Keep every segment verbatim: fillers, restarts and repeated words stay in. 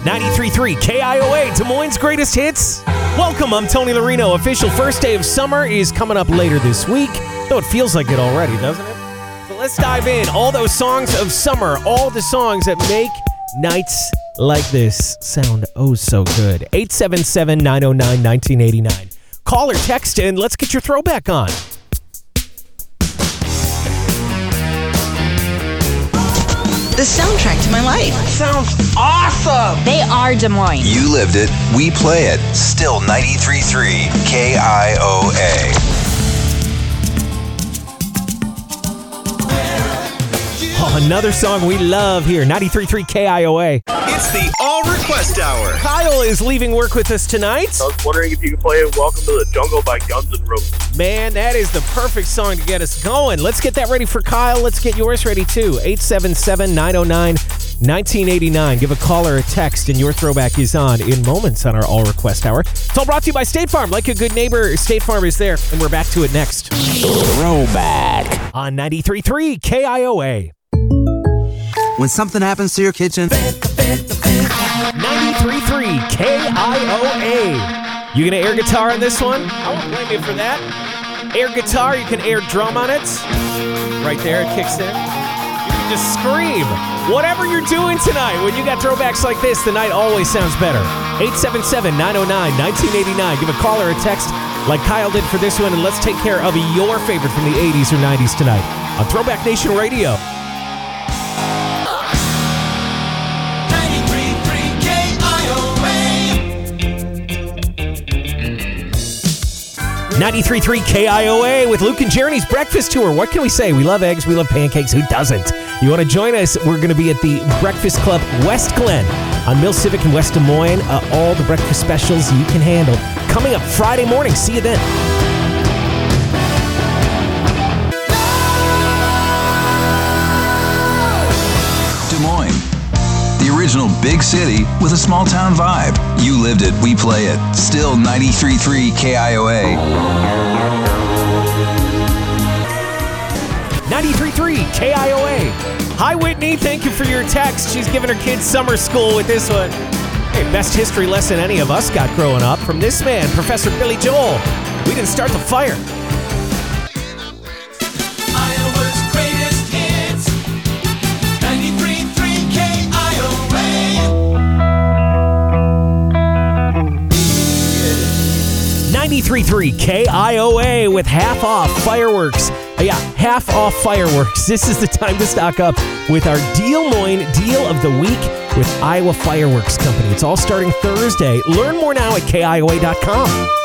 ninety-three point three K I O A, Des Moines' greatest hits. Welcome, I'm Tony Larino. Official first day of summer is coming up later this week, though it feels like it already, doesn't it? So let's dive in. All those songs of summer, all the songs that make nights like this sound oh so good. eight seven seven, nine oh nine, one nine eight nine. Call or text and let's get your throwback on. The soundtrack to my life. Sounds awesome! They are Des Moines. You lived it, we play it. Still ninety-three point three K I O A. Oh, another song we love here, ninety-three point three K I O A. It's the All Request Hour. Kyle is leaving work with us tonight. I was wondering if you could play Welcome to the Jungle by Guns N' Roses. Man, that is the perfect song to get us going. Let's get that ready for Kyle. Let's get yours ready too. eight seven seven, nine oh nine, one nine eight nine. Give a call or a text and your throwback is on in moments on our All Request Hour. It's all brought to you by State Farm. Like a good neighbor, State Farm is there. And we're back to it next. Throwback on ninety-three point three K I O A. When something happens to your kitchen. ninety-three point three K I O A. You gonna air guitar on this one? I won't blame you for that. Air guitar, you can air drum on it. Right there, it kicks in. You can just scream. Whatever you're doing tonight, when you got throwbacks like this, the night always sounds better. eight seven seven, nine oh nine, one nine eight nine. Give a call or a text like Kyle did for this one, and let's take care of your favorite from the eighties or nineties tonight on Throwback Nation Radio. ninety-three point three K I O A with Luke and Jeremy's Breakfast Tour. What can we say? We love eggs. We love pancakes. Who doesn't? You want to join us? We're going to be at the Breakfast Club West Glen on Mill Civic in West Des Moines. Uh, all the breakfast specials you can handle. Coming up Friday morning. See you then. Des Moines. The original big city with a small town vibe. You lived it, we play it. Still ninety-three point three K I O A. ninety-three point three K I O A. Hi, Whitney. Thank you for your text. She's giving her kids summer school with this one. Hey, best history lesson any of us got growing up from this man, Professor Billy Joel. We didn't start the fire. ninety-three point three K I O A with half off fireworks. Uh, yeah, half off fireworks. This is the time to stock up with our Des Moines Deal of the Week with Iowa Fireworks Company. It's all starting Thursday. Learn more now at K I O A dot com.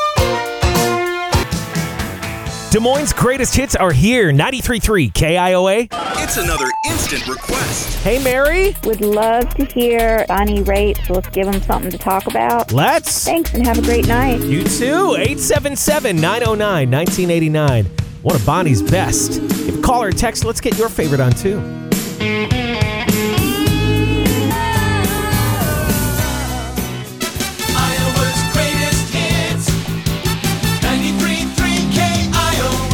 Des Moines' greatest hits are here. ninety-three point three K I O A. It's another instant request. Hey, Mary. Would love to hear Bonnie Raitt, so let's give them something to talk about. Let's. Thanks, and have a great night. You too. eight seven seven, nine oh nine, one nine eight nine. One of Bonnie's best. If you call or text, let's get your favorite on too. Iowa's greatest hits. ninety-three point three K I O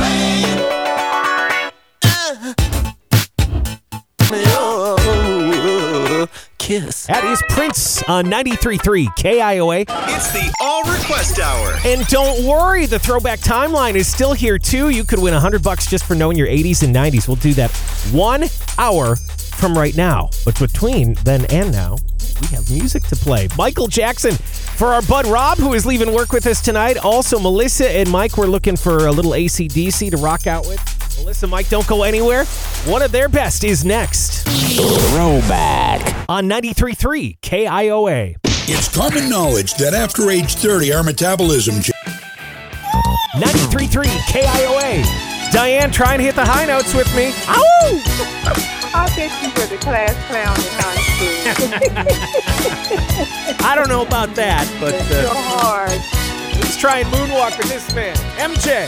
Oh, kiss. That is Prince on ninety-three point three K I O A. It's the All Request Hour. And don't worry, the Throwback Timeline is still here too. You could win one hundred bucks just for knowing your eighties and nineties. We'll do that one hour from right now. But between then and now, we have music to play. Michael Jackson for our bud Rob, who is leaving work with us tonight. Also, Melissa and Mike, we're looking for a little A C D C to rock out with. Melissa, Mike, don't go anywhere. One of their best is next. Throwback on ninety-three point three K I O A. It's common knowledge that after age thirty, our metabolism... ninety-three point three K I O A. Diane, try and hit the high notes with me. Ow! I bet you were the class clown in high school. I don't know about that, but uh, so hard. Let's try and moonwalk with this man, M J.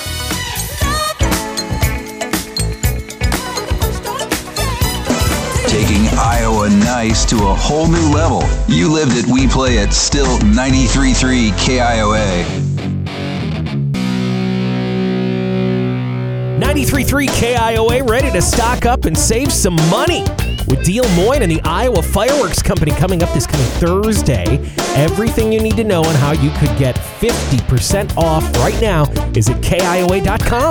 Taking Iowa nice to a whole new level. You lived it, we play it. Still ninety-three point three K I O A. ninety-three point three K I O A, ready to stock up and save some money. with Des Moines and the Iowa Fireworks Company coming up this coming Thursday. Everything you need to know on how you could get fifty percent off right now is at K I O A dot com.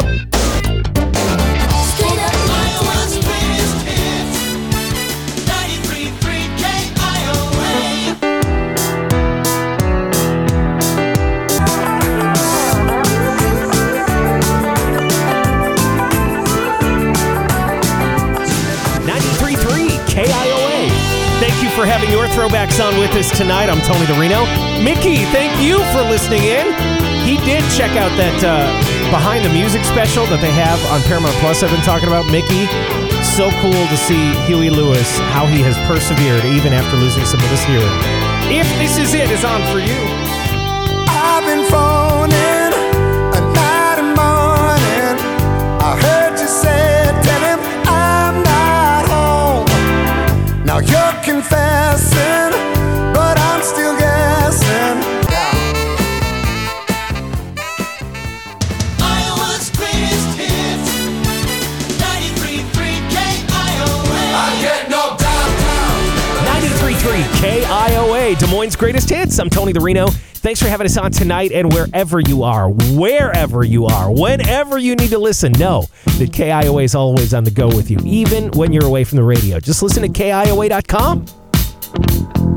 K I O A. Thank you for having your throwbacks on with us tonight. I'm Tony the Reno. Mickey, thank you for listening in. He did check out that uh, Behind the Music special that they have on Paramount Plus. I've been talking about Mickey. So cool to see Huey Lewis, how he has persevered even after losing some of his hearing. If This Is It is on for you. I've been phoning a night and morning. I heard you say, tell him I'm not home. Now you're confessing, but I'm still guessing. Iowa's greatest hits, ninety-three point three K I O A. I get no downtown. ninety-three point three K I O A, Des Moines' greatest hits. I'm Tony the Reno. Thanks for having us on tonight, and wherever you are, wherever you are, whenever you need to listen, know that K I O A is always on the go with you, even when you're away from the radio. Just listen to K I O A dot com.